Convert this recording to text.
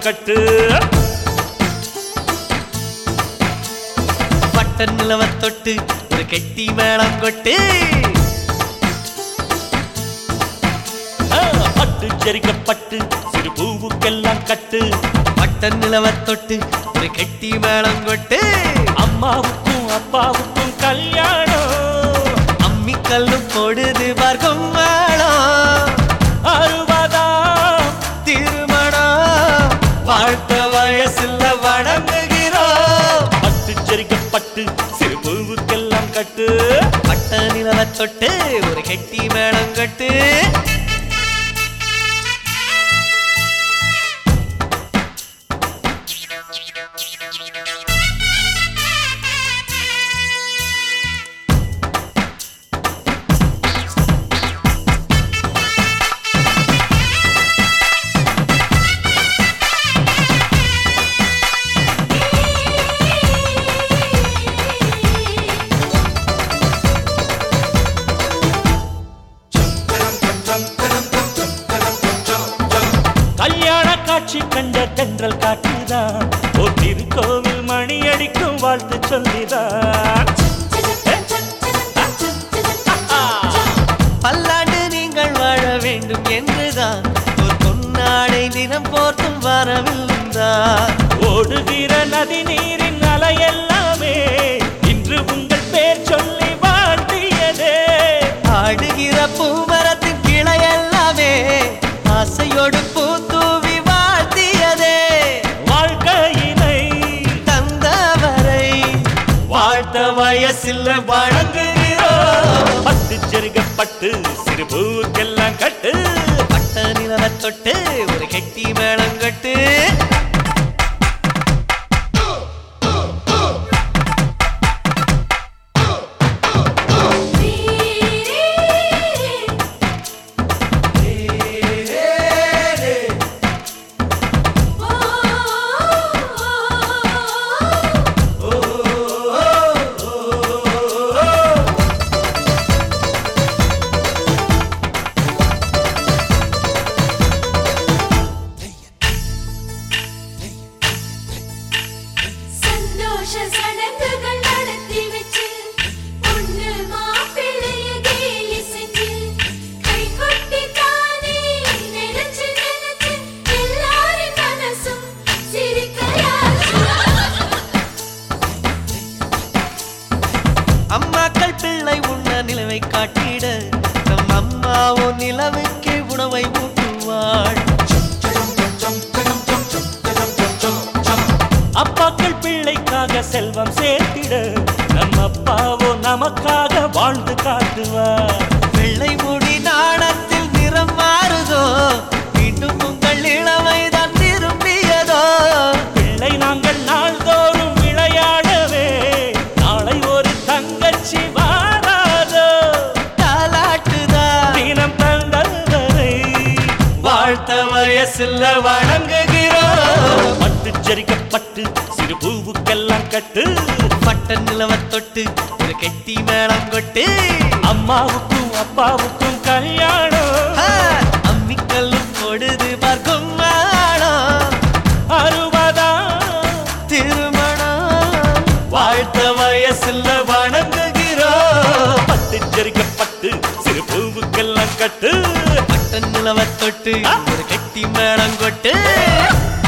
கட்டு பட்ட நிலவ தொட்டு ஒரு கெட்டி மேளம் கொட்டு பட்டு ஜரிக்கப்பட்டு சிறு பூவுக்கெல்லாம் கட்டு பட்ட நிலவ தொட்டு ஒரு கெட்டி மேளம் கொட்டு அம்மாவுக்கும் அப்பாவுக்கும் கல்யாணம் அம்மி கல்லு போடுது பார்க்கும் மேளம் 60ஆம் திருமணம் வாழ்த்த வயசுல வணங்குகிறோம் பட்டு ஜரிக்கப்பட்டு சிறு பூவுக்கெல்லாம் கட்டு பட்ட நிலவ தொட்டு ஒரு கெட்டி மேளம் கொட்டு கல்யாண காட்சி கண்ட தென்றல் காட்டுதான் ஒரு திருக்கோவில் மணி அடிக்கும் வாழ்த்து சொல்லிதான் பல்லாண்டு நீங்கள் வாழ வேண்டும் என்றுதான் ஒரு பொன்னாடை தினம் போர்த்தும் வரவில்லைதான் ஓடுகிற நதி நீரின் அலையெல்லாமே இன்று உங்கள் பேர் சொல்லி வாழ்த்தியதே ஆடுகிற பூமரத்தின் கிளையெல்லாமே ஆசையோடு பூத்தூவி வாழ்த்தியதே வாழ்க்கையினை தந்தவரை வாழ்த்த வயசில் வணங்குகிறோம் பட்டு ஜரிகப்பட்டு சிறு பூவுக்கெல்லாம் கட்டு பட்ட நிலவ தொட்டு ஒரு கெட்டி மேளம் கட்டு அம்மாக்கள் பிள்ளை உண்ண நிலவை காட்டிட நம் அம்மாவோ நிலவுக்கு உணவை ஊட்டுவாள் அப்பாக்கள் பிள்ளைக்காக செல்வம் சேர்த்திட நம் அப்பாவோ நமக்காக வாழ்ந்து காட்டுவார் வெள்ளை முடி நாணத்தில் நிறம் மாறுதோ மீண்டும் உங்கள் இளமைதான் திரும்பியதோ பிள்ளை நாங்கள் நாள்தோறும் விளையாடவே நாளை ஒரு தங்கச்சி வாராதோ தாலாட்டுதான் தினம் தந்தவரை வாழ்த்த வயசுல வணங்குகிறோம் பட்டு ஜரிக்கப்பட்டு சிறு பூவுக்கெல்லாம் கட்டு பட்ட நிலவ தொட்டு ஒரு கெட்டி மேளம் கொட்டு அம்மாவுக்கும் அப்பாவுக்கும் கல்யாணம் அம்மி கல்லு போடுது பார்க்கும் மேளம் 60ஆம் திருமணம் வாழ்த்த வயசுல வணங்குகிறோம் பட்டு ஜரிக்கப்பட்டு சிறு பூவுக்கெல்லாம் கட்டு பட்ட நிலவ தொட்டு ஒரு கெட்டி மேளம் கொட்டு